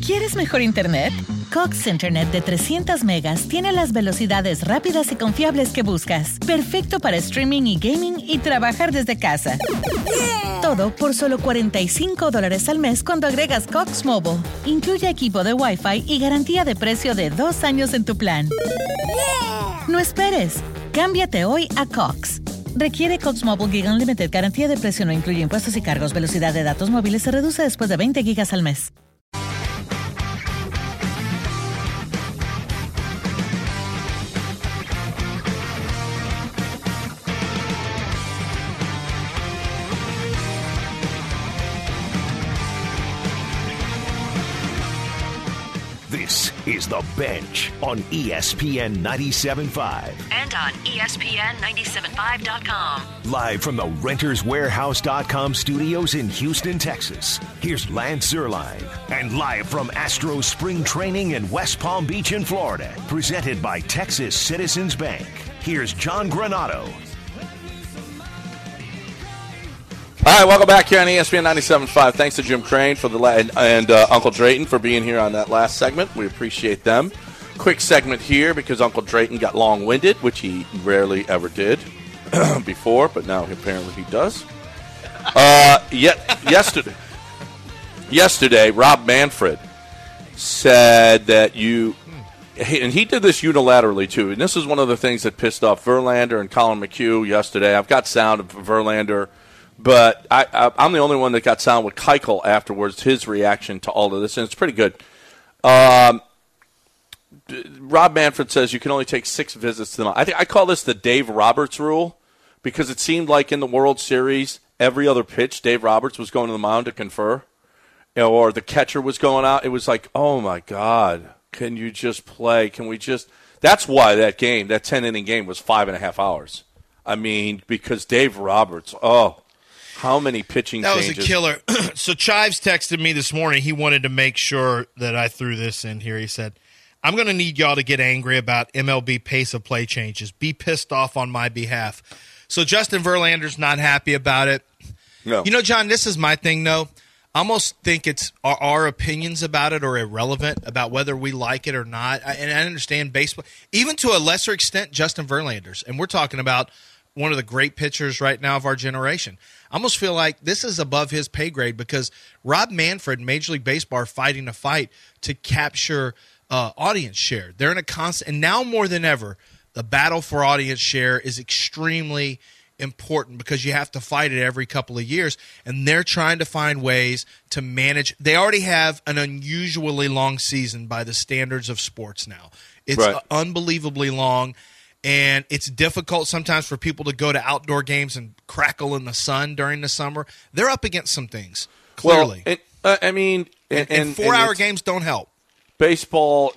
¿Quieres mejor internet? Cox Internet de 300 megas tiene las velocidades rápidas y confiables que buscas. Perfecto para streaming y gaming y trabajar desde casa. Todo por solo $45 al mes cuando agregas Cox Mobile. Incluye equipo de Wi-Fi y garantía de precio de 2 años en tu plan. No esperes. Cámbiate hoy a Cox. Requiere Cox Mobile Gig Unlimited. Garantía de precio no incluye impuestos y cargos. Velocidad de datos móviles se reduce después de 20 gigas al mes. This is The Bench on ESPN 97.5. And on ESPN975.com. Live from the RentersWarehouse.com studios in Houston, Texas. Here's Lance Zierlein. And live from Astros Spring Training in West Palm Beach in Florida. Presented by Texas Citizens Bank. Here's John Granato. All right, welcome back here on ESPN 97.5. Thanks to Jim Crane for and Uncle Drayton for being here on that last segment. We appreciate them. Quick segment here because Uncle Drayton got long-winded, which he rarely ever did before, but now apparently he does. Yesterday, Rob Manfred said that and he did this unilaterally too, and this is one of the things that pissed off Verlander and Colin McHugh yesterday. I've got sound of Verlander, but I'm the only one that got sound with Keuchel afterwards, his reaction to all of this, and it's pretty good. Rob Manfred says you can only take 6 visits to the mound. I call this the Dave Roberts rule because it seemed like in the World Series, every other pitch, Dave Roberts was going to the mound to confer, or the catcher was going out. It was like, oh, my God, can you just play? Can we just – that's why that 10-inning game was 5.5 hours. I mean, because Dave Roberts, how many pitching changes? That was a killer. So Chives texted me this morning. He wanted to make sure that I threw this in here. He said, I'm going to need y'all to get angry about MLB pace of play changes. Be pissed off on my behalf. So Justin Verlander's not happy about it. No. You know, John, this is my thing, though. I almost think it's our opinions about it are irrelevant, about whether we like it or not. And I understand baseball, even to a lesser extent, Justin Verlander's. And we're talking about one of the great pitchers right now of our generation. I almost feel like this is above his pay grade because Rob Manfred and Major League Baseball are fighting a fight to capture audience share. They're in a constant, and now more than ever, the battle for audience share is extremely important because you have to fight it every couple of years, and they're trying to find ways to manage. They already have an unusually long season by the standards of sports now. It's unbelievably long. And it's difficult sometimes for people to go to outdoor games and crackle in the sun during the summer. They're up against some things, clearly. Well, and 4-hour games don't help. Baseball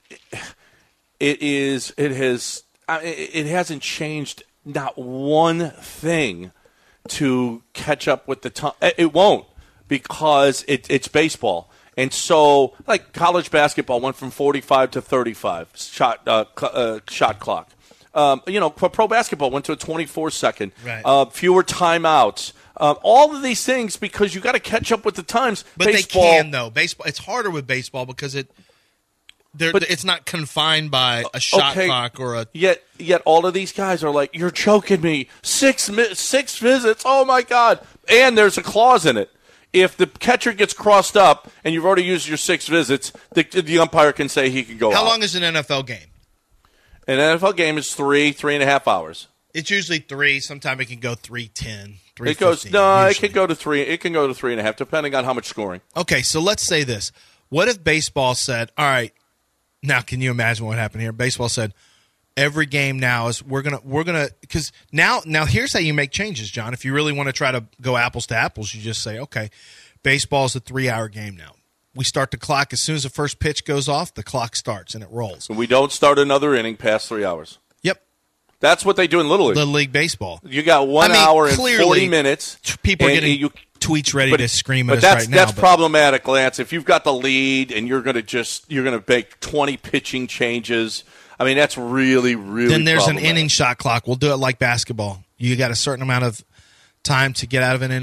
it hasn't changed not one thing to catch up with the time. It won't because it's baseball. And so, like college basketball went from 45 to 35 shot clock. Pro basketball went to a 24-second. Right. Fewer timeouts. All of these things because you got to catch up with the times. But baseball, they can though. Baseball. It's harder with baseball because it's not confined by a shot clock or a. Yet all of these guys are like, you're choking me. 6 visits. Oh my God! And there's a clause in it. If the catcher gets crossed up and you've already used your 6 visits, the umpire can say he can go out. How long is an NFL game? An NFL game is 3.5 hours. It's usually 3. Sometimes it can go 3:10, 3:15. It goes it can go to 3. It can go to 3.5, depending on how much scoring. Okay, so let's say this: what if baseball said, "All right, now can you imagine what happened here?" Baseball said, "Every game now is we're gonna because now here's how you make changes, John. If you really want to try to go apples to apples, you just say, okay, baseball's a 3-hour game now." We start the clock as soon as the first pitch goes off. The clock starts and it rolls. So we don't start another inning past 3 hours. Yep, that's what they do in Little League. Little League baseball. You got 1 hour and 40 minutes. People are getting tweets ready to scream at us right now. That's problematic, Lance. If you've got the lead and you're going to make 20 pitching changes, I mean that's really then there's an inning shot clock. We'll do it like basketball. You got a certain amount of time to get out of an inning.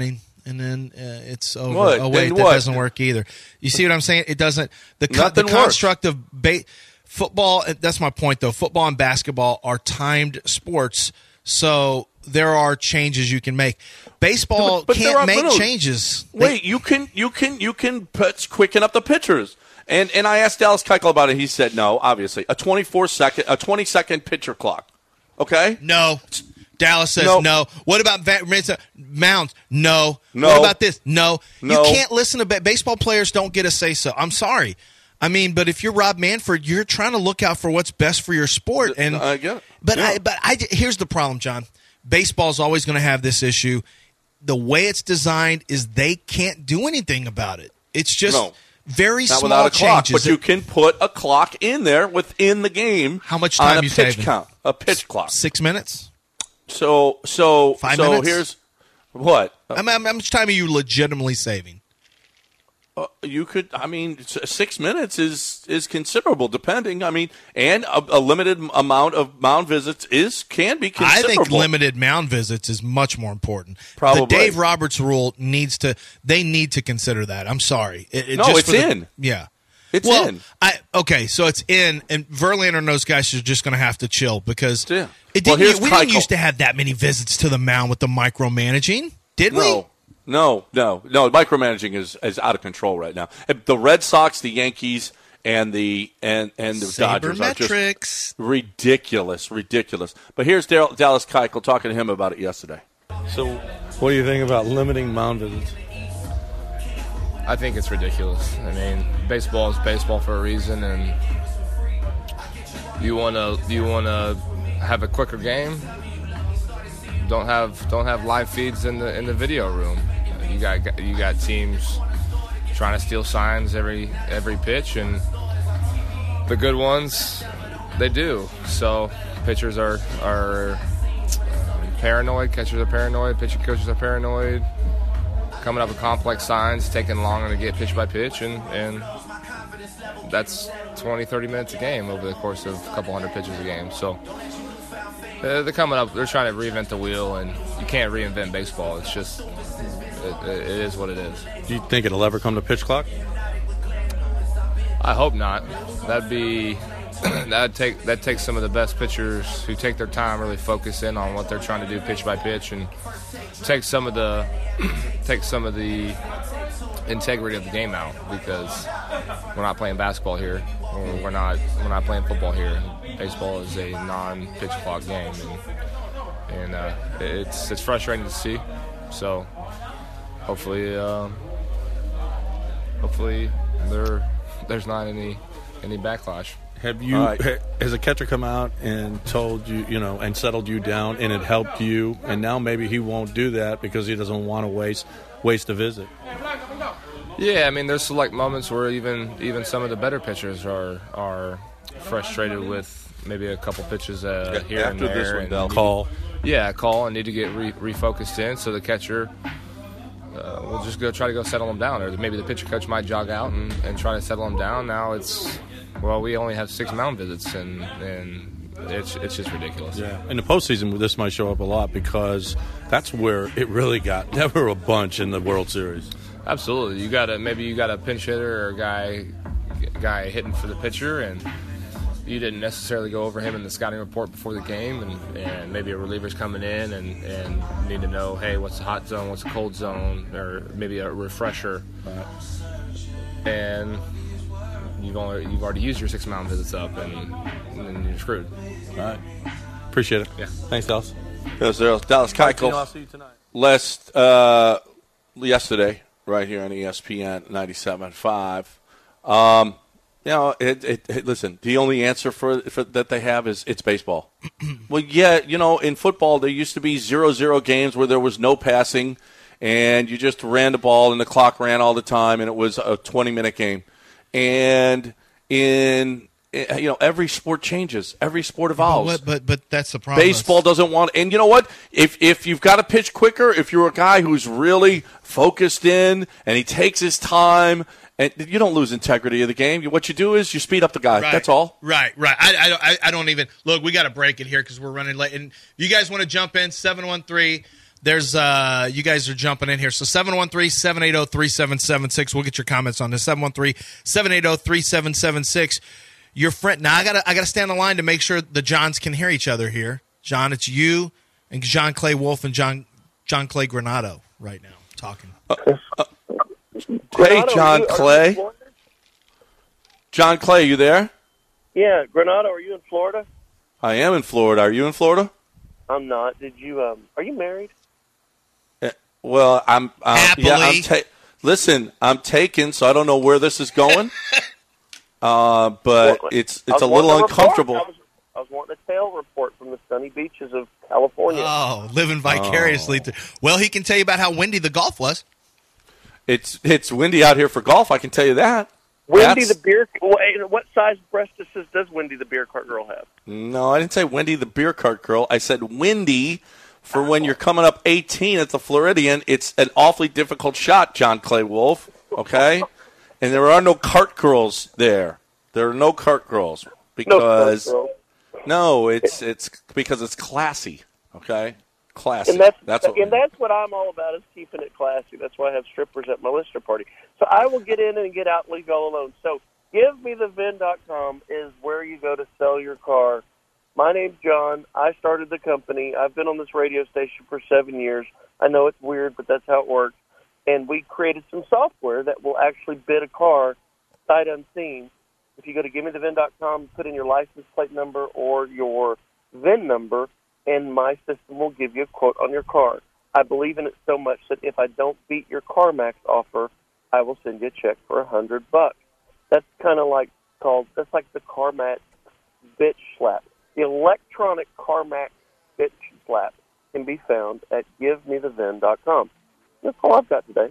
and then it's over. What? Oh, wait, Then that what? doesn't work either. You see what I'm saying? It doesn't. The Nothing works. construct of football, that's my point, though. Football and basketball are timed sports, so there are changes you can make. Baseball But there can't are make little- changes. Wait, you can quicken up the pitchers. And I asked Dallas Keuchel about it. He said no. Obviously, a 20-second pitcher clock. Okay. No. Dallas says no. What about Mounds? No. No. What about this? No. No. You can't listen to baseball players. Don't get a say so. I'm sorry. I mean, but if you're Rob Manfred, you're trying to look out for what's best for your sport. And I get it. But Yeah. here's the problem, John. Baseball's always going to have this issue. The way it's designed is they can't do anything about it. It's just very Not small without a clock, changes. but you can put a clock in there within the game. How much time on a you pitch saving? count? A pitch clock. 6 minutes? So 5 minutes? here's what How much time are you legitimately saving? you could. I mean, 6 minutes is considerable, depending. I mean, and a limited amount of mound visits can be I considerable. think limited mound visits is much more important. Probably. The Dave Roberts rule they need to consider that. I'm sorry. No, it's in. Yeah. It's well, in. Okay, so it's in, and Verlander and those guys are just going to have to chill because Yeah. we Here's didn't Keuchel. used to have that many visits to the mound with the micromanaging, did we? No. Micromanaging is out of control right now. The Red Sox, the Yankees, and the Dodgers are just Sabermetrics. ridiculous. But here's Dallas Keuchel talking to him about it yesterday. So, what do you think about limiting mound visits? I think it's ridiculous. I mean, baseball is baseball for a reason, and you want to have a quicker game. Don't have live feeds in the video room. You got teams trying to steal signs every pitch, and the good ones they do. So pitchers are paranoid, catchers are paranoid, pitching coaches are paranoid. Coming up with complex signs, taking longer to get pitch by pitch, and that's 20, 30 minutes a game over the course of a couple hundred pitches a game. So they're coming up, they're trying to reinvent the wheel, and you can't reinvent baseball. It's just, it is what it is. Do you think it'll ever come to pitch clock? I hope not. That'd take some of the best pitchers who take their time, really focus in on what they're trying to do pitch by pitch, and take some of the integrity of the game out, because we're not playing basketball here. We're not playing football here. Baseball is a non-pitch clock game, and it's frustrating to see. So hopefully there's not any backlash. Have you, has a catcher come out and told you, and settled you down, and it helped you, and now maybe he won't do that because he doesn't want to waste a visit? Yeah, I mean, there's select moments where even some of the better pitchers are frustrated with maybe a couple pitches here and After there. this one, and they'll Call. Yeah, call and need to get refocused in, so the catcher will just try to go settle them down, or maybe the pitcher coach might jog out and try to settle them down. Now we only have 6 mound visits, and it's just ridiculous. Yeah. In the postseason, this might show up a lot because that's where it really got. Never a bunch in the World Series. Absolutely, you got a pinch hitter or a guy hitting for the pitcher, and you didn't necessarily go over him in the scouting report before the game, and maybe a reliever's coming in and need to know, hey, what's the hot zone, what's the cold zone, or maybe a refresher. And you've already used your 6 mound visits up, and you're screwed. All right. Appreciate it. Yeah. Thanks, Dallas. There's Dallas Keuchel. I'll see you tonight. Yesterday, right here on ESPN 97.5. Listen, the only answer for that they have is it's baseball. Well, yeah, in football there used to be 0-0 games where there was no passing, and you just ran the ball and the clock ran all the time, and it was a 20-minute game. And in every sport changes, every sport evolves. But that's the problem. Baseball doesn't want, and you know what? If you've got to pitch quicker, if you're a guy who's really focused in and he takes his time, and you don't lose integrity of the game. What you do is you speed up the guy. Right. That's all. Right. I don't even look. We got to break it here because we're running late. And you guys want to jump in 713. There's you guys are jumping in here. So 713-780-3776. We'll get your comments on this. 713-780-3776. Your friend. Now I gotta stand on the line to make sure the Johns can hear each other here. John, it's you and John Clay Wolf and John Clay Granado right now talking. Hey, John Clay. John Clay, you there? Yeah, Granado, are you in Florida? I am in Florida. Are you in Florida? I'm not. Did you? Are you married? Well, I'm. Happily. Yeah, listen, I'm taken, so I don't know where this is going. But it's a little uncomfortable. I was wanting a tail report from the sunny beaches of California. Oh, living vicariously. Well, he can tell you about how windy the golf was. It's windy out here for golf. I can tell you that. Wendy the beer. What size breastises does Wendy the beer cart girl have? No, I didn't say Wendy the beer cart girl. I said windy for when you're coming up 18 at the Floridian. It's an awfully difficult shot, John Clay Wolf. Okay, and there are no cart girls there. There are no cart girls because it's because it's classy. Okay. Classy. And that's what I'm all about, is keeping it classy. That's why I have strippers at my Lister party. So I will get in and get out and leave you all alone. So GiveMeTheVin.com is where you go to sell your car. My name's John. I started the company. I've been on this radio station for 7 years. I know it's weird, but that's how it works. And we created some software that will actually bid a car sight unseen. If you go to GiveMeTheVin.com, put in your license plate number or your VIN number, and my system will give you a quote on your car. I believe in it so much that if I don't beat your CarMax offer, I will send you a check for $100. That's kind of like that's like the CarMax bitch slap. The electronic CarMax bitch slap can be found at GiveMeTheVin.com. That's all I've got today.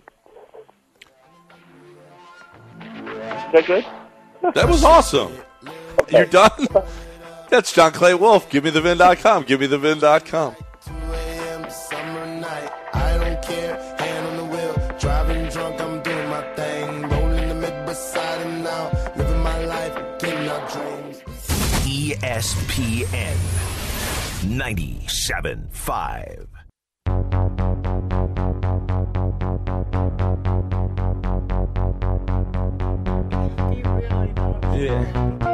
Is that good? That was awesome. Okay. You're done? That's John Clay Wolf. GiveMeTheVin.com. GiveMeTheVin.com. 2 a.m. summer night. I don't care. Hand on the wheel. Driving drunk. I'm doing my thing. Rolling the mid beside him now. Living my life. Getting our dreams. ESPN 97.5. Yeah.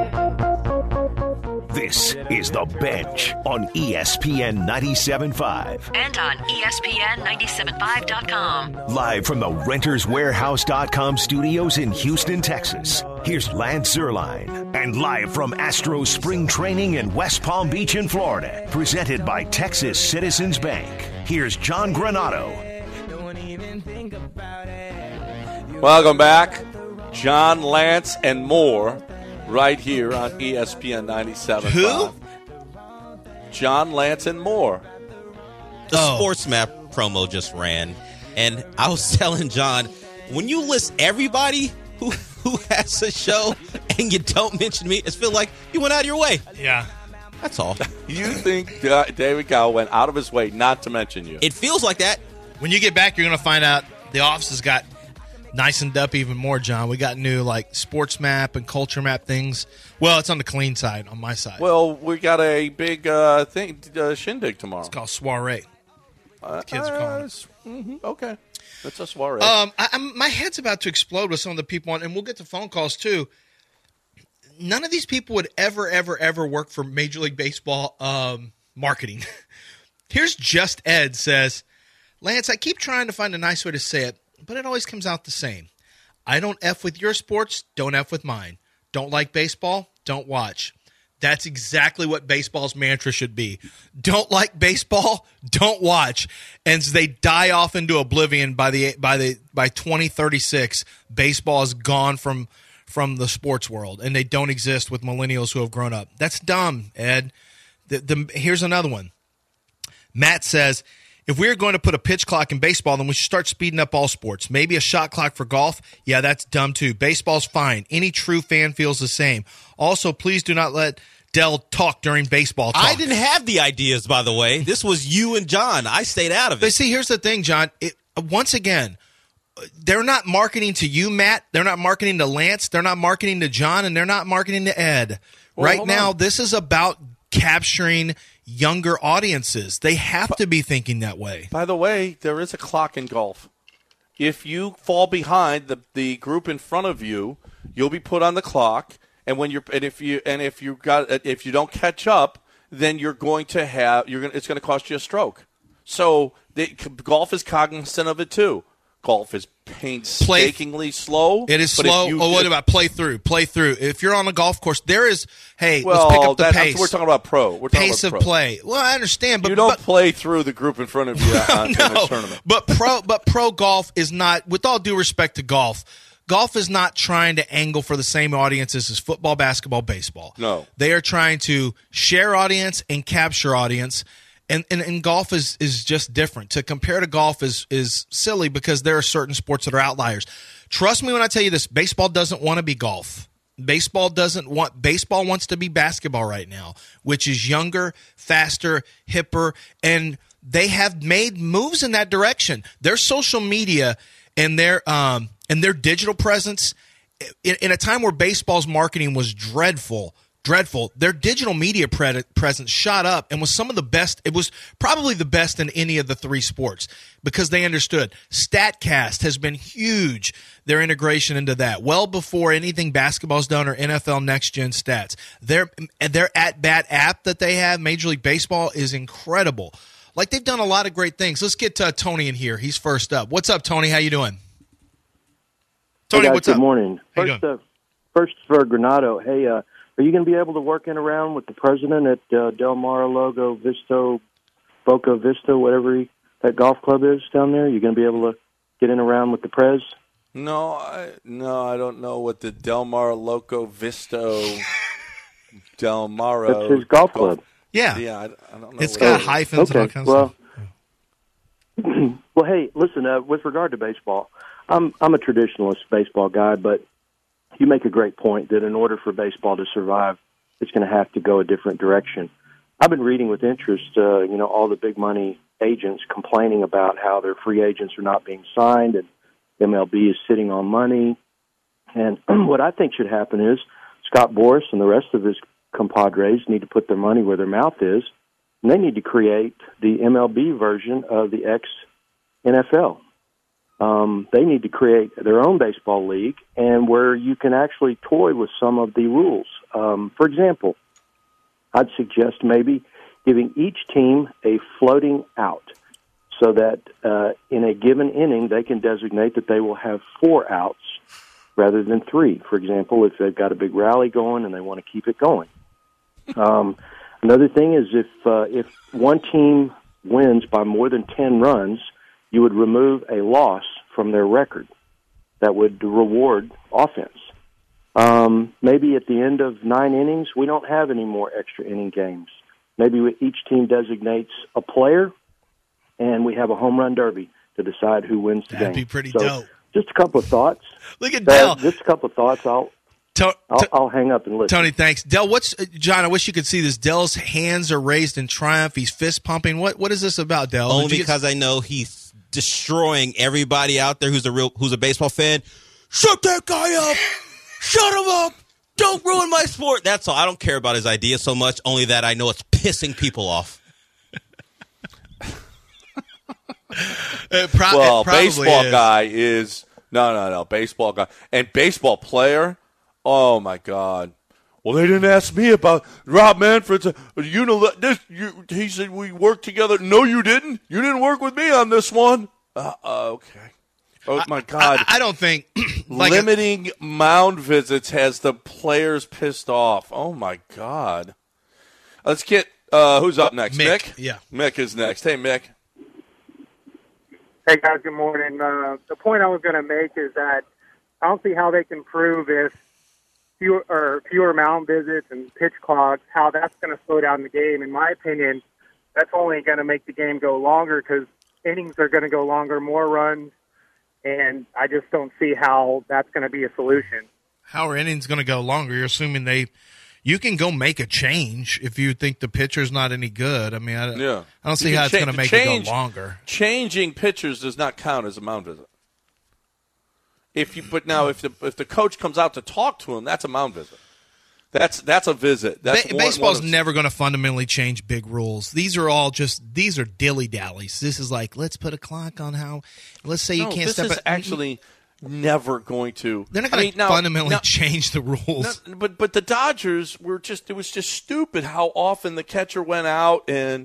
This is The Bench on ESPN 97.5. And on ESPN975.com. Live from the RentersWarehouse.com studios in Houston, Texas. Here's Lance Zierlein. And live from Astro Spring Training in West Palm Beach in Florida. Presented by Texas Citizens Bank. Here's John Granado. Welcome back. John, Lance, and more right here on ESPN 97.5. Who? John, Lance, and more. The Sports Map promo just ran, and I was telling John, when you list everybody who has a show and you don't mention me, it's feel like you went out of your way. Yeah. That's all. You think David Gow went out of his way not to mention you? It feels like that. When you get back, you're going to find out the office has got nicened up even more, John. We got new sports map and culture map things. Well, it's on the clean side, on my side. Well, we got a big shindig tomorrow. It's called soiree. Kids are calling it. Okay. It's a soiree. My head's about to explode with some of the people on, and we'll get to phone calls too. None of these people would ever work for Major League Baseball marketing. Here's Just Ed says, Lance, I keep trying to find a nice way to say it, but it always comes out the same. I don't F with your sports, don't F with mine. Don't like baseball, don't watch. That's exactly what baseball's mantra should be. Don't like baseball, don't watch. And they die off into oblivion by 2036. Baseball is gone from the sports world, and they don't exist with millennials who have grown up. That's dumb, Ed. Here's another one. Matt says, if we're going to put a pitch clock in baseball, then we should start speeding up all sports. Maybe a shot clock for golf. Yeah, that's dumb too. Baseball's fine. Any true fan feels the same. Also, please do not let Dell talk during baseball talk. I didn't have the ideas, by the way. This was you and John. I stayed out of it. But see, here's the thing, John. Once again, they're not marketing to you, Matt. They're not marketing to Lance. They're not marketing to John, and they're not marketing to Ed. Well, right now, this is about capturing younger audiences. They have to be thinking that way. By the way, there is a clock in golf. If you fall behind the group in front of you, you'll be put on the clock. And if you don't catch up, then you're going to have it's going to cost you a stroke. So golf is cognizant of it too. Golf is painstakingly slow. It is slow. What about play through? Play through. If you're on a golf course, there is, let's pick up the pace. We're talking about pro. Pace of play. Well, I understand. But you don't play through the group in front of you in a tournament. But pro golf is not, with all due respect to golf is not trying to angle for the same audiences as football, basketball, baseball. No. They are trying to share audience and capture audience. And golf is just different. To compare to golf is silly because there are certain sports that are outliers. Trust me when I tell you this, baseball doesn't want to be golf. Baseball wants to be basketball right now, which is younger, faster, hipper, and they have made moves in that direction. Their social media and their digital presence in a time where baseball's marketing was dreadful, their digital media presence shot up and was some of the best. It was probably the best in any of the three sports because they understood. StatCast has been huge, their integration into that, well before anything basketball's done or NFL Next Gen Stats. Their at-bat app that they have, Major League Baseball, is incredible. Like, they've done a lot of great things. Let's get Tony in here. He's first up. What's up, Tony? How you doing? Tony, guys, what's up? Good morning. How you doing? First for Granado. Hey, are you going to be able to work in around with the president at Del Mar Logo Boca Vista, whatever that golf club is down there? You're going to be able to get in around with the prez? No, I don't know what the Del Mar Loco Visto Del Maro. That's his golf club. Yeah, I don't know. It's got hyphens and all kinds of stuff. Well, hey, listen. With regard to baseball, I'm a traditionalist baseball guy, but you make a great point that in order for baseball to survive, it's going to have to go a different direction. I've been reading with interest, all the big money agents complaining about how their free agents are not being signed and MLB is sitting on money. And what I think should happen is Scott Boras and the rest of his compadres need to put their money where their mouth is, and they need to create the MLB version of the ex-NFL. They need to create their own baseball league and where you can actually toy with some of the rules. For example, I'd suggest maybe giving each team a floating out so that in a given inning they can designate that they will have 4 outs rather than 3. For example, if they've got a big rally going and they want to keep it going. Another thing is if one team wins by more than 10 runs, you would remove a loss from their record. That would reward offense. Maybe at the end of 9 innings, we don't have any more extra inning games. Maybe each team designates a player, and we have a home run derby to decide who wins the game. That'd be pretty dope. Just a couple of thoughts. Look at Dell. Just a couple of thoughts. I'll hang up and listen. Tony, thanks. Dell, John, I wish you could see this. Dell's hands are raised in triumph. He's fist pumping. What is this about, Dell? Only because I know he's destroying everybody out there who's a baseball fan. Shut that guy up. Shut him up. Don't ruin my sport. That's all. I don't care about his idea so much, only that I know it's pissing people off. Baseball guy is no baseball guy and baseball player. Oh my God! Well, they didn't ask me about Rob Manfred's. He said we worked together. No, you didn't. You didn't work with me on this one. Okay. Oh my God! I don't think limiting mound visits has the players pissed off. Oh my God! Let's get who's up next? Mick. Yeah, Mick is next. Hey, Mick. Hey guys, good morning. The point I was going to make is that I don't see how they can prove if fewer mound visits and pitch clocks, how that's going to slow down the game. In my opinion, that's only going to make the game go longer because innings are going to go longer, more runs, and I just don't see how that's going to be a solution. How are innings going to go longer? You're assuming you can go make a change if you think the pitcher's not any good. I mean, I don't see how it's going to make it go longer. Changing pitchers does not count as a mound visit. If the coach comes out to talk to him, that's a mound visit. That's a visit. Baseball's never going to fundamentally change big rules. These are dilly-dallies. This is like, let's put a clock on how – let's say you can't step – This is actually never going to – They're not going to fundamentally change the rules. But the Dodgers were just – it was just stupid how often the catcher went out and,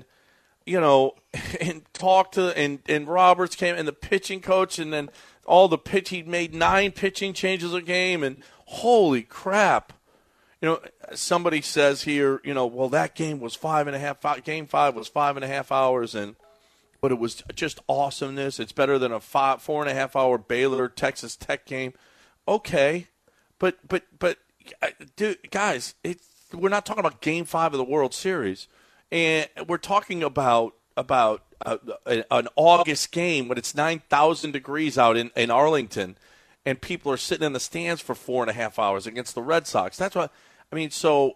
and talked to – and Roberts came and the pitching coach and then all the pitch – he made 9 pitching changes a game and holy crap. Somebody says here, well, that game was 5.5. Game 5 was 5.5 hours, but it was just awesomeness. It's better than a 4.5 hour Baylor Texas Tech game. Okay, but dude, guys, we're not talking about Game 5 of the World Series, and we're talking about an August game when it's 9,000 degrees out in Arlington, and people are sitting in the stands for 4.5 hours against the Red Sox. That's what. I mean,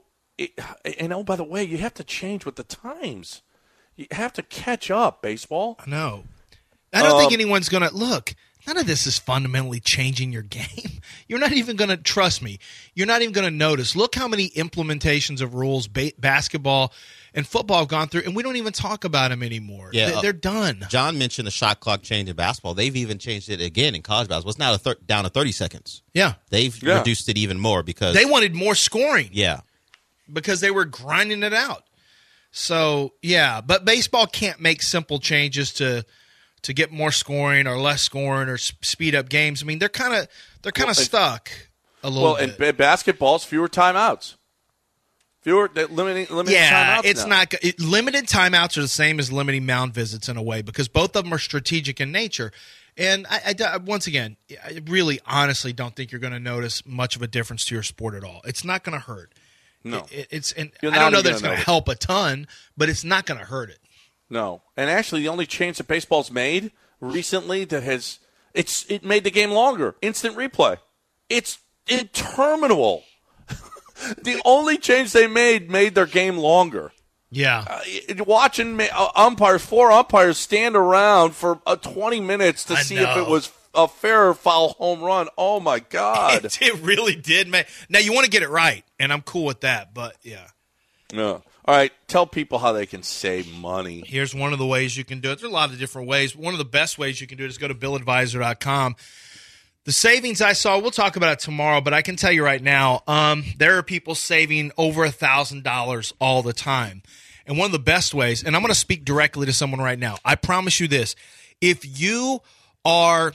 by the way, you have to change with the times. You have to catch up, baseball. I know. I don't think anyone's going to – look, none of this is fundamentally changing your game. You're not even going to – trust me, you're not even going to notice. Look how many implementations of rules basketball and football have gone through, and we don't even talk about them anymore. Yeah, they're done. John mentioned the shot clock change in basketball. They've even changed it again in college basketball. It's now down to 30 seconds. Yeah. They've reduced it even more because they wanted more scoring. Yeah. Because they were grinding it out. So, yeah, but baseball can't make simple changes to get more scoring or less scoring or speed up games. I mean, they're kind of stuck a little bit. Well, and basketball's fewer timeouts. Limited timeouts. It's not limited timeouts are the same as limiting mound visits in a way because both of them are strategic in nature. And I once again, I really honestly don't think you're going to notice much of a difference to your sport at all. It's not going to hurt. No, I don't know that it's going to help a ton, but it's not going to hurt it. No, and actually, the only change that baseball's made recently it made the game longer. Instant replay. It's interminable. The only change they made their game longer. Yeah. Watching four umpires stand around for 20 minutes to see if it was a fair or foul home run. Oh, my God. It really did, man. Now, you want to get it right, and I'm cool with that, but yeah. No. All right, tell people how they can save money. Here's one of the ways you can do it. There's a lot of different ways. One of the best ways you can do it is go to BillAdvisor.com. The savings I saw, we'll talk about it tomorrow, but I can tell you right now, there are people saving over $1,000 all the time. And one of the best ways, and I'm going to speak directly to someone right now. I promise you this. If you have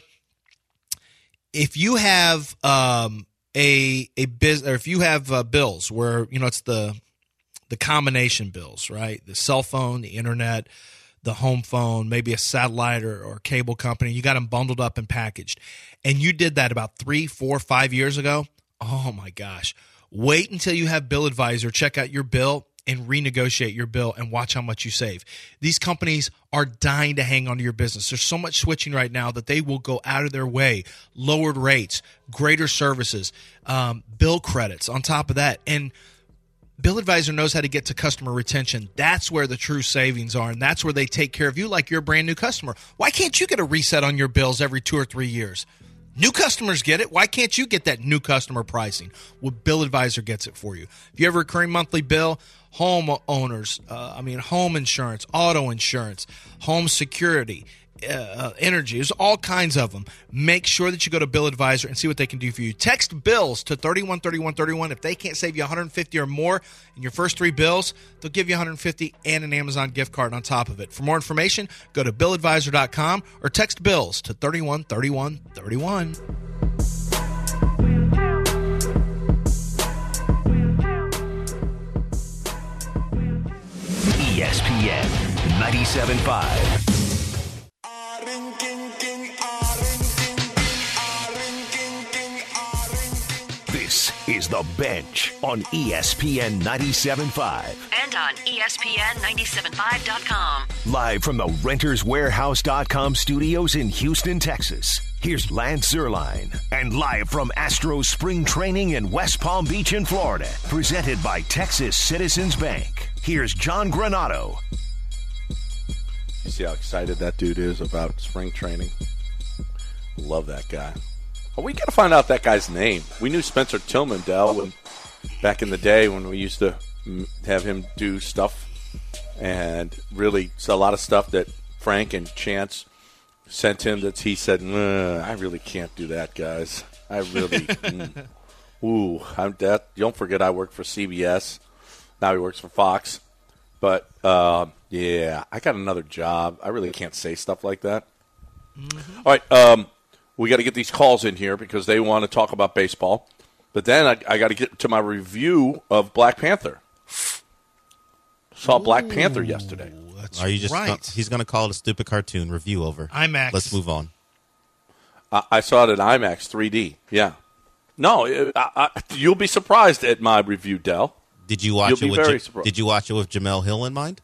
a business, or if you have bills where, it's the combination bills, right? The cell phone, the internet, the home phone, maybe a satellite or cable company. You got them bundled up and packaged. And you did that about 3, 4, 5 years ago. Oh, my gosh. Wait until you have Bill Advisor. Check out your bill and renegotiate your bill and watch how much you save. These companies are dying to hang on to your business. There's so much switching right now that they will go out of their way. Lowered rates, greater services, bill credits on top of that. And Bill Advisor knows how to get to customer retention. That's where the true savings are, and that's where they take care of you like you're a brand new customer. Why can't you get a reset on your bills every 2 or 3 years? New customers get it. Why can't you get that new customer pricing? Well, Bill Advisor gets it for you. If you have a recurring monthly bill, home insurance, auto insurance, home security, energy. There's all kinds of them. Make sure that you go to Bill Advisor and see what they can do for you. Text bills to 313131. If they can't save you $150 or more in your first 3 bills, they'll give you $150 and an Amazon gift card on top of it. For more information, go to BillAdvisor.com or text bills to 313131. ESPN 97.5. This is The Bench on ESPN 97.5. And on ESPN975.com. Live from the RentersWarehouse.com studios in Houston, Texas. Here's Lance Zierlein. And live from Astros Spring Training in West Palm Beach in Florida. Presented by Texas Citizens Bank. Here's John Granato. You see how excited that dude is about spring training? Love that guy. Oh, we got to find out that guy's name. We knew Spencer Tillman, Dell, when back in the day when we used to have him do stuff, and really a lot of stuff that Frank and Chance sent him that he said, I really can't do that, guys. I really, don't forget I work for CBS. Now he works for Fox. But, yeah, I got another job. I really can't say stuff like that. Mm-hmm. All right, we got to get these calls in here because they want to talk about baseball. But then I got to get to my review of Black Panther. Saw Black Panther yesterday. That's Are you just right. He's going to call it a stupid cartoon. Review over. IMAX. Let's move on. I saw it at IMAX 3D. Yeah. No, you'll be surprised at my review, Del. Did you watch it with Did you watch it with Jamel Hill in mind?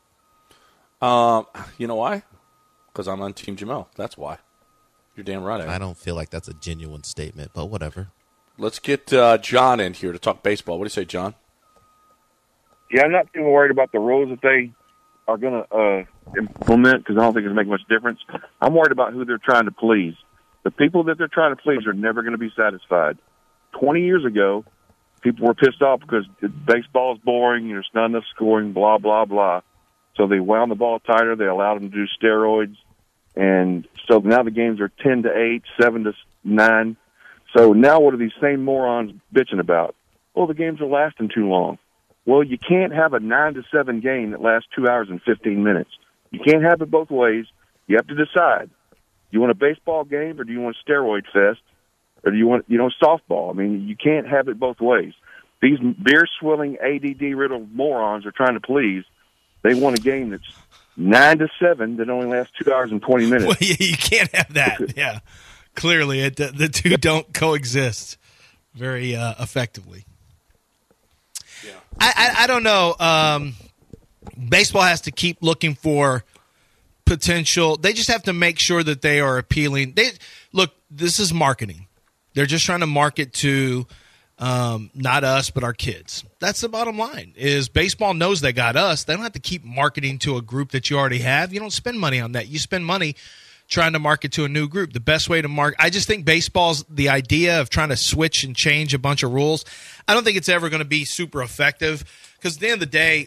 You know why? Because I'm on Team Jamel. That's why. You're damn right. I don't feel like that's a genuine statement, but whatever. Let's get John in here to talk baseball. What do you say, John? Yeah, I'm not too worried about the rules that they are going to implement because I don't think it's making much difference. I'm worried about who they're trying to please. The people that they're trying to please are never going to be satisfied. 20 years ago, people were pissed off because baseball is boring, there's not enough scoring, blah, blah, blah. So they wound the ball tighter. They allowed them to do steroids. And so now the games are 10-8, 7-9. So now what are these same morons bitching about? Well, the games are lasting too long. Well, you can't have a 9-7 game that lasts 2 hours and 15 minutes. You can't have it both ways. You have to decide. You want a baseball game or do you want a steroid fest? Or do you want, softball? I mean, you can't have it both ways. These beer-swilling, ADD-riddled morons are trying to please. They want a game that's 9-7 that only lasts 2 hours and 20 minutes. Well, you can't have that. Yeah, clearly the two don't coexist very effectively. Yeah. I don't know. Baseball has to keep looking for potential. They just have to make sure that they are appealing. Look, this is marketing. They're just trying to market to not us, but our kids. That's the bottom line. Is baseball knows they got us. They don't have to keep marketing to a group that you already have. You don't spend money on that. You spend money trying to market to a new group. The best way to market, I just think baseball's the idea of trying to switch and change a bunch of rules. I don't think it's ever going to be super effective because at the end of the day,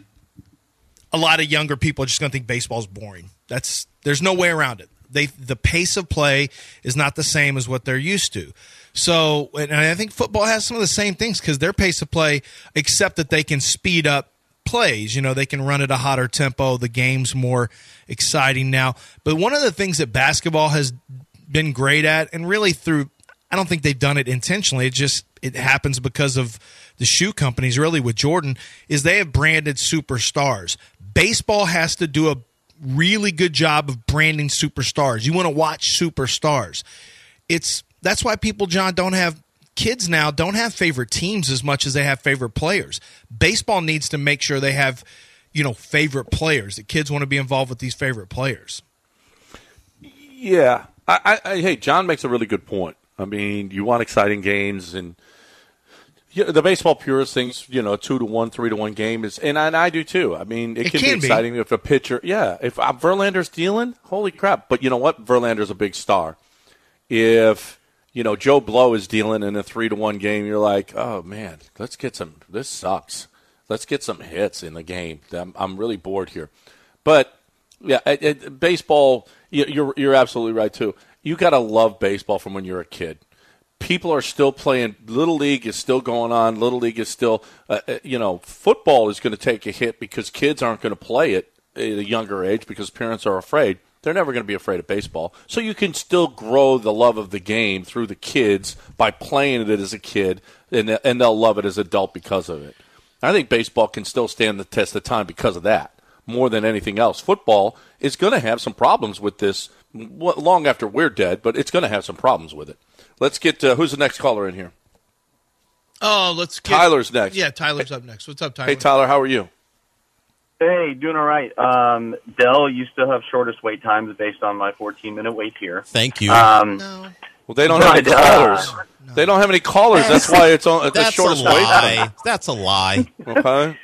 a lot of younger people are just going to think baseball's boring. There's no way around it. The pace of play is not the same as what they're used to. So, and I think football has some of the same things because their pace of play, except that they can speed up plays. They can run at a hotter tempo. The game's more exciting now. But one of the things that basketball has been great at, and really I don't think they've done it intentionally. It happens because of the shoe companies, really with Jordan, is they have branded superstars. Baseball has to do a really good job of branding superstars. You want to watch superstars. That's why people, John, kids now don't have favorite teams as much as they have favorite players. Baseball needs to make sure they have, favorite players. The kids want to be involved with these favorite players. Yeah. Hey, John makes a really good point. I mean, you want exciting games, and the baseball purist thinks, 2-1, 3-1 game is, and I do too. I mean, it can be exciting if a pitcher, if Verlander's dealing, holy crap. But you know what? Verlander's a big star. If, Joe Blow is dealing in a 3-1 game, you're like, oh man, this sucks. Let's get some hits in the game. I'm really bored here. But yeah, baseball, you're absolutely right too. You got to love baseball from when you're a kid. People are still playing. Little League is still going on. Little League is still, football is going to take a hit because kids aren't going to play it at a younger age because parents are afraid. They're never going to be afraid of baseball. So you can still grow the love of the game through the kids by playing it as a kid, and they'll love it as an adult because of it. I think baseball can still stand the test of time because of that more than anything else. Football is going to have some problems with this long after we're dead, but it's going to have some problems with it. Let's get who's the next caller in here? Oh, Tyler's next. Yeah, Tyler's up next. What's up, Tyler? Hey, Tyler, how are you? Hey, doing all right. Dell, you still have shortest wait times based on my 14-minute wait here. Thank you. No. Well, they don't have any callers. No. They don't have any callers. That's why it's the shortest wait time. That's a lie. Okay.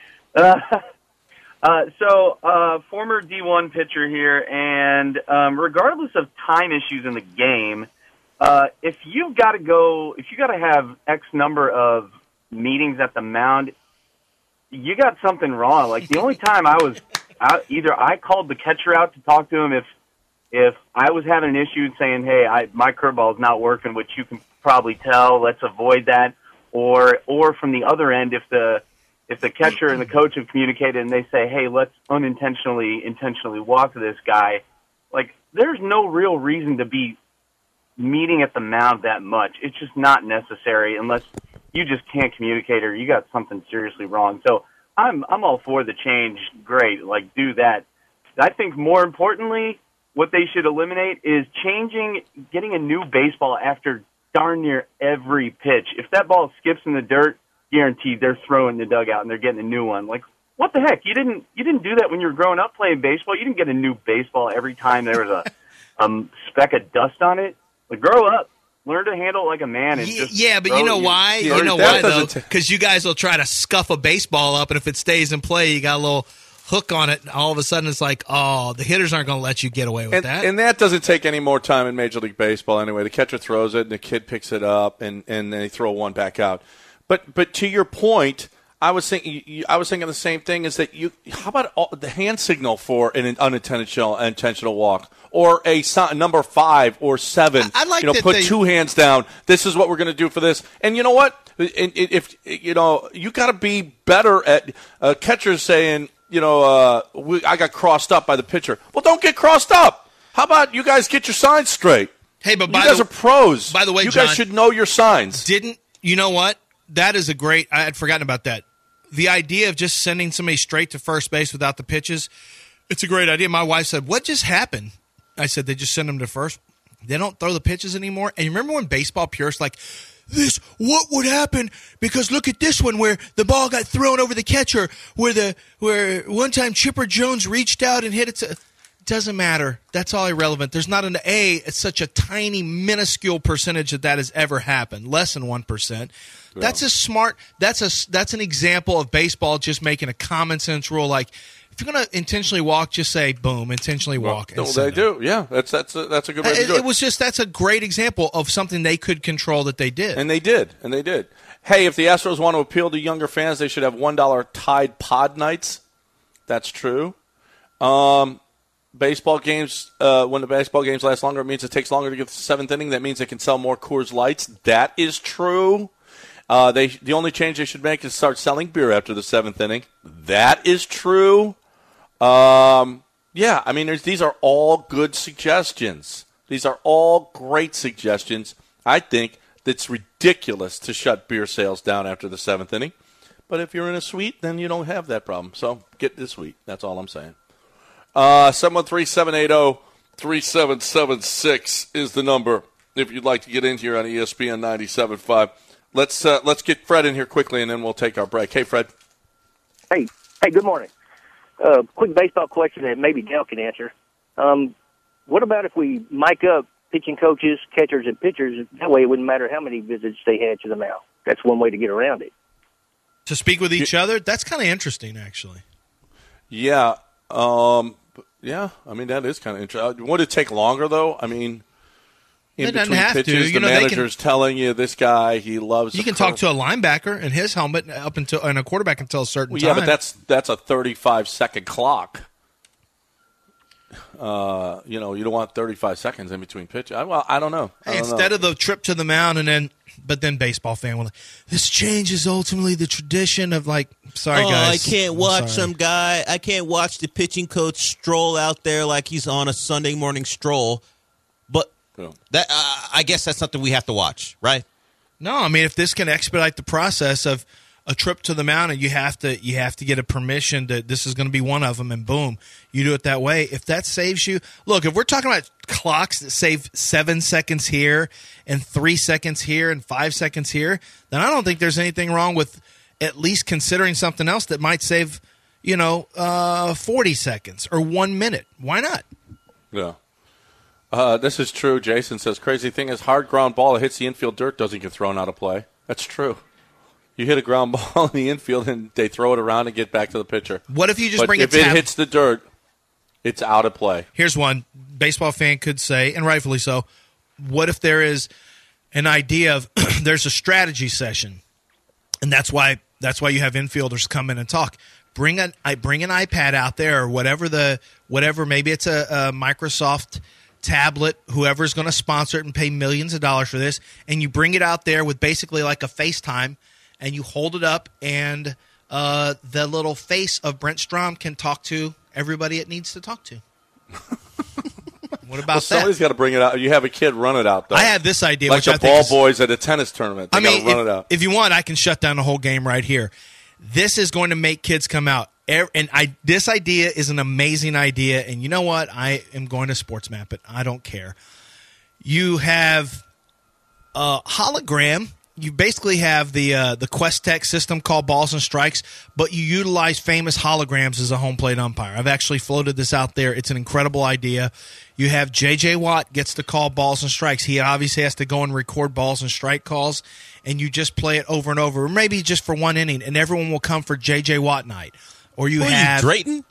Former D1 pitcher here, and regardless of time issues in the game, if you got to have X number of meetings at the mound, you got something wrong. Like, the only time either I called the catcher out to talk to him if I was having an issue and saying, hey, my curveball is not working, which you can probably tell, let's avoid that. Or from the other end, if the catcher and the coach have communicated and they say, hey, let's intentionally walk this guy, like, there's no real reason to be meeting at the mound that much. It's just not necessary unless you just can't communicate or you got something seriously wrong. So I'm all for the change. Great, like, do that. I think more importantly, what they should eliminate is getting a new baseball after darn near every pitch. If that ball skips in the dirt, guaranteed they're throwing the dugout and they're getting a new one. Like, what the heck? You didn't do that when you were growing up playing baseball. You didn't get a new baseball every time there was a speck of dust on it. Like, grow up. Learn to handle it like a man. And but you know why? You know why, though? Because you guys will try to scuff a baseball up, and if it stays in play, you got a little hook on it, and all of a sudden it's like, oh, the hitters aren't going to let you get away with that. And that doesn't take any more time in Major League Baseball anyway. The catcher throws it, and the kid picks it up, and they throw one back out. But to your point, I was thinking the same thing. Is that how about the hand signal for an unintentional walk, or a number 5 or 7? I like put 2 hands down. This is what we're going to do for this. And you know what? If you got to be better at catchers saying, I got crossed up by the pitcher. Well, don't get crossed up. How about you guys get your signs straight? Hey, but you guys are pros. By the way, you John, guys should know your signs. You know what? That is I had forgotten about that. The idea of just sending somebody straight to first base without the pitches, it's a great idea. My wife said, what just happened? I said, they just send them to first. They don't throw the pitches anymore. And you remember when baseball purists what would happen? Because look at this one where the ball got thrown over the catcher, where one time Chipper Jones reached out and hit it. It doesn't matter. That's all irrelevant. There's not it's such a tiny, minuscule percentage that has ever happened, less than 1%. Yeah. That's an example of baseball just making a common sense rule. Like, if you're going to intentionally walk, just say, boom, intentionally walk. Well, they do. Yeah, that's a good way to do it. That's a great example of something they could control that they did. And they did. Hey, if the Astros want to appeal to younger fans, they should have $1 Tide Pod nights. That's true. Baseball games, when the baseball games last longer, it means it takes longer to get to the 7th inning. That means they can sell more Coors Lights. That is true. The only change they should make is start selling beer after the 7th inning. That is true. These are all good suggestions. These are all great suggestions. I think it's ridiculous to shut beer sales down after the 7th inning. But if you're in a suite, then you don't have that problem. So get the suite. That's all I'm saying. 713-780-3776 is the number if you'd like to get in here on ESPN 97.5. Let's get Fred in here quickly, and then we'll take our break. Hey, Fred. Hey, good morning. Quick baseball question that maybe Dale can answer. What about if we mic up pitching coaches, catchers, and pitchers? That way it wouldn't matter how many visits they had to the mound. That's one way to get around it. To speak with each other? That's kind of interesting, actually. Yeah. That is kind of interesting. Would it take longer, though? I mean, in between pitches, the manager's telling you this guy, he loves. You can talk to a linebacker in his helmet and a quarterback until a certain time. Yeah, but that's a 35-second clock. You don't want 35 seconds in between pitches. I don't know. Instead of the trip to the mound but then baseball fan will this change is ultimately the tradition of sorry guys. I can't watch some guy. I can't watch the pitching coach stroll out there like he's on a Sunday morning stroll. But that I guess that's something we have to watch, right? No, I mean if this can expedite the process of a trip to the mound and you have to get a permission that this is going to be one of them, and boom, you do it that way. If that saves you, look, if we're talking about clocks that save 7 seconds here and 3 seconds here and 5 seconds here, then I don't think there's anything wrong with at least considering something else that might save 40 seconds or 1 minute. Why not? Yeah. This is true. Jason says, crazy thing is hard ground ball that hits the infield dirt doesn't get thrown out of play. That's true. You hit a ground ball in the infield, and they throw it around and get back to the pitcher. What if you just bring it hits the dirt, it's out of play. Here's one. Baseball fan could say, and rightfully so, what if there is an idea of there's a strategy session, And that's why you have infielders come in and talk. Bring an iPad out there, or whatever. Maybe it's a Microsoft tablet. Whoever's going to sponsor it and pay millions of dollars for this, and you bring it out there with basically like a FaceTime, and you hold it up, and the little face of Brent Strom can talk to everybody it needs to talk to. What about that? Somebody's got to bring it out. You have a kid run it out, though. I have this idea. Like which the I think ball is, boys at a tennis tournament. They gotta run it out. If you want, I can shut down the whole game right here. This is going to make kids come out. This idea is an amazing idea. And you know what? I am going to sports map it. I don't care. You have a hologram. You basically have the Quest Tech system called Balls and Strikes, but you utilize famous holograms as a home plate umpire. I've actually floated this out there. It's an incredible idea. You have J.J. Watt gets to call balls and strikes. He obviously has to go and record balls and strike calls, and you just play it over and over, or maybe just for one inning, and everyone will come for J.J. Watt night. Or you have Drayton?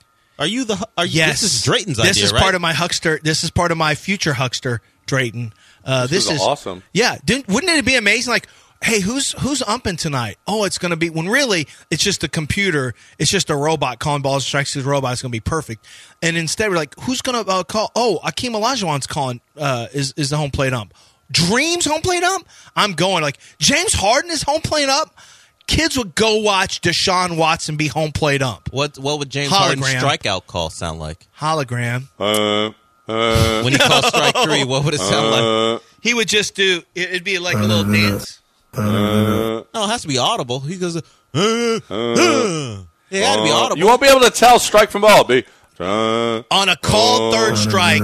Yes, this is Drayton's idea, This is right? part of my huckster. This is part of my future huckster, Drayton. This is awesome. Yeah, wouldn't it be amazing? Like, hey, who's umping tonight? Oh, it's going to be, when really it's just a computer. It's just a robot calling balls and strikes to the robot. It's going to be perfect. And instead we're like, who's going to call? Oh, Akeem Olajuwon's calling, is the home plate ump. Dream's home plate ump? I'm going. Like, James Harden is home plate ump? Kids would go watch Deshaun Watson be home plate ump. What would James Harden's strikeout call sound like? Hologram. When he calls strike three, what would it sound like? He would just do, it'd be like a little dance. No, it has to be audible. He goes, it had to be audible. You won't be able to tell strike from ball. On a called third strike.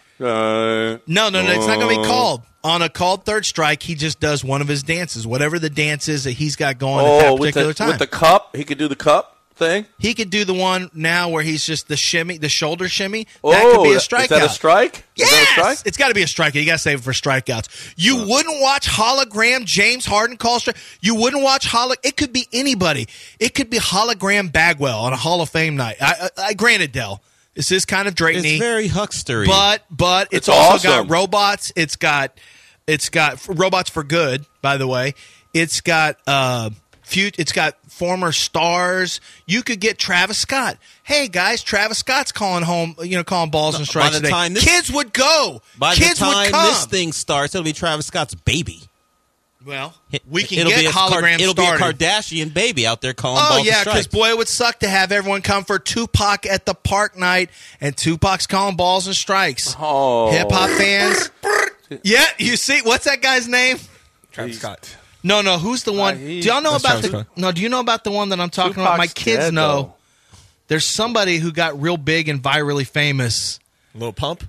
No, it's not going to be called. On a called third strike, he just does one of his dances, whatever the dance is that he's got going at that particular time. With the cup, he could do the cup thing. He could do the one now where he's just the shimmy, the shoulder shimmy. That could be a strikeout. Is that a strike? Yes! It's got to be a strikeout. You got to save it for strikeouts. You wouldn't watch hologram James Harden call strike. You wouldn't watch It could be anybody. It could be hologram Bagwell on a Hall of Fame night. I granted, Dell, this is kind of Drayton-y. It's very huckstery. But it's also got robots. It's got robots for good, by the way. It's got it's got former stars. You could get Travis Scott. Hey guys, Travis Scott's calling balls and strikes today. Kids would go. By Kids the time would come. this thing starts, it'll be Travis Scott's baby. Well, we can it'll get be holograms It'll started. be a Kardashian baby out there calling balls and strikes. Because boy, it would suck to have everyone come for Tupac at the park night, and Tupac's calling balls and strikes. Oh. Hip hop fans. Yeah, you see, what's that guy's name? Travis Scott. No, who's the one? Do y'all know about do you know about the one that I'm talking about? My kids know. There's somebody who got real big and virally famous. Lil Pump?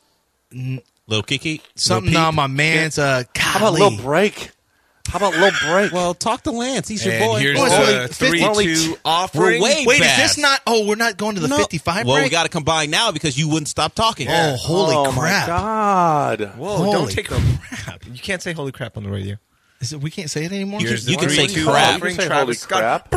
Lil Kiki? Something on my man's How about Lil Break? Well, talk to Lance. He's your And boy. here's a 3-2 offering. We're way Wait, back. is this not? Oh, we're not going to the 55 Well, break? we got to combine now because you wouldn't stop talking. Oh, holy crap. My God. Whoa, Holy don't take crap. You can't say holy crap on the radio. Is it? We can't say it anymore. You can say crap. Offering You can say Travis holy Scott.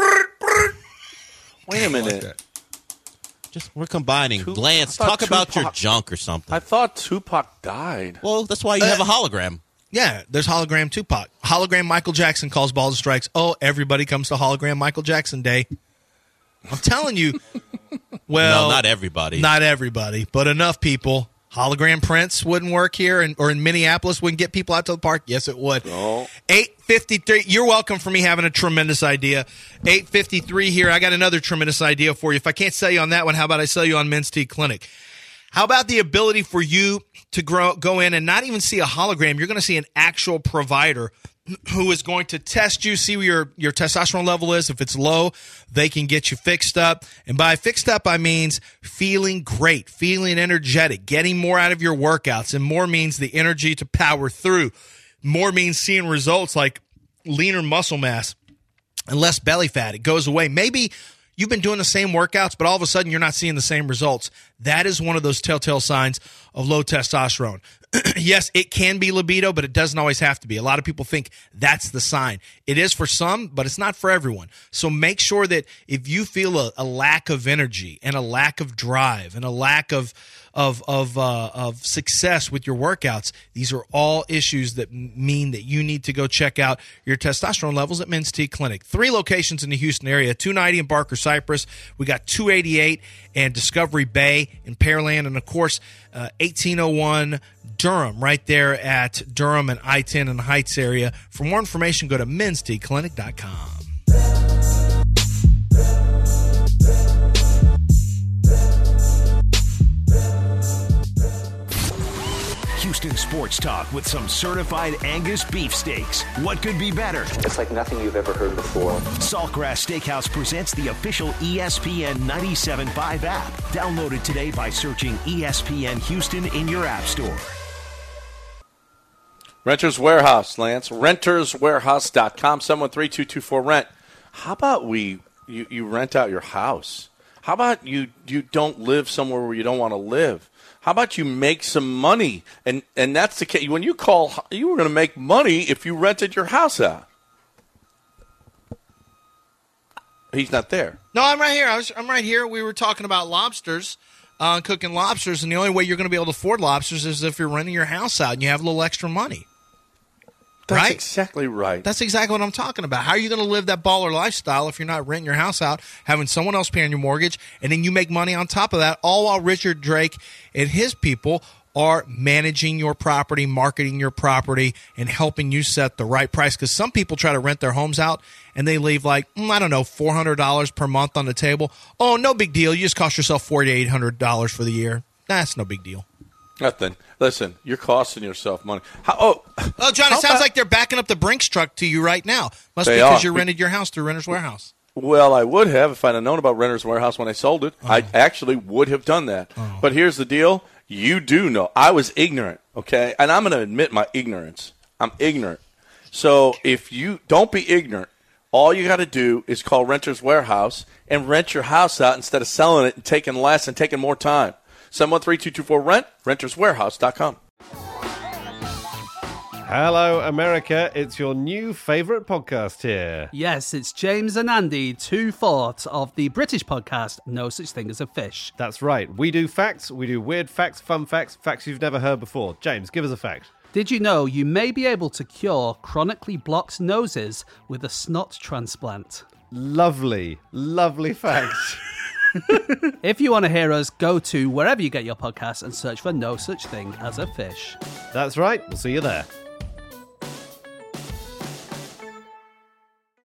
Wait a minute. We're combining. Lance, talk about your junk or something. I thought Tupac died. Well, that's why you have a hologram. Yeah, there's hologram Tupac. Hologram Michael Jackson calls balls and strikes. Oh, everybody comes to hologram Michael Jackson Day. I'm telling you. Well, no, not everybody. Not everybody, but enough people. Hologram Prince wouldn't work here, or in Minneapolis wouldn't get people out to the park. Yes, it would. No. 8:53. You're welcome for me having a tremendous idea. 8:53 here. I got another tremendous idea for you. If I can't sell you on that one, how about I sell you on Men's Tea Clinic? How about the ability for you to go in and not even see a hologram? You're going to see an actual provider who is going to test you, see where your testosterone level is. If it's low, they can get you fixed up. And by fixed up, I means feeling great, feeling energetic, getting more out of your workouts. And more means the energy to power through. More means seeing results like leaner muscle mass and less belly fat. It goes away. Maybe you've been doing the same workouts, but all of a sudden you're not seeing the same results. That is one of those telltale signs of low testosterone. Yes, it can be libido, but it doesn't always have to be. A lot of people think that's the sign. It is for some, but it's not for everyone. So make sure that if you feel a lack of energy and a lack of drive and a lack of of success with your workouts. These are all issues that mean that you need to go check out your testosterone levels at Men's T Clinic. 3 locations in the Houston area, 290 in Barker Cypress. We got 288 and Discovery Bay in Pearland, and of course 1801 Durham, right there at Durham and I-10 in the Heights area. For more information, go to mensteclinic.com. Houston Sports Talk with some certified Angus beef steaks. What could be better? It's like nothing you've ever heard before. Saltgrass Steakhouse presents the official ESPN 97.5 app. Download it today by searching ESPN Houston in your app store. Renters Warehouse, Lance. RentersWarehouse.com, 713-224-RENT. How about you rent out your house? How about you don't live somewhere where you don't want to live? How about you make some money? And that's the case. When you call, you were going to make money if you rented your house out. He's not there. No, I'm right here. I'm right here. We were talking about lobsters, cooking lobsters, and the only way you're going to be able to afford lobsters is if you're renting your house out and you have a little extra money. That's right? exactly right. That's exactly what I'm talking about. How are you going to live that baller lifestyle if you're not renting your house out, having someone else paying your mortgage, and then you make money on top of that, all while Richard Drake and his people are managing your property, marketing your property, and helping you set the right price? Because some people try to rent their homes out, and they leave $400 per month on the table. Oh, no big deal. You just cost yourself $4,800 for the year. That's no big deal. Nothing. Listen, you're costing yourself money. John, it sounds like they're backing up the Brinks truck to you right now. Must be because you rented your house through Renters Warehouse. Well, I would have if I'd have known about Renters Warehouse when I sold it. I actually would have done that. But here's the deal. You do know. I was ignorant, okay? And I'm going to admit my ignorance. I'm ignorant. So if you don't be ignorant, all you got to do is call Renters Warehouse and rent your house out instead of selling it and taking less and taking more time. 713-224-RENT, renterswarehouse.com. Hello, America. It's your new favourite podcast here. Yes, it's James and Andy, 2/4 of the British podcast No Such Thing as a Fish. That's right. We do facts, we do weird facts, fun facts, facts you've never heard before. James, give us a fact. Did you know you may be able to cure chronically blocked noses with a snot transplant? Lovely, lovely facts. If you want to hear us, go to wherever you get your podcasts and search for No Such Thing as a Fish. That's right. We'll see you there.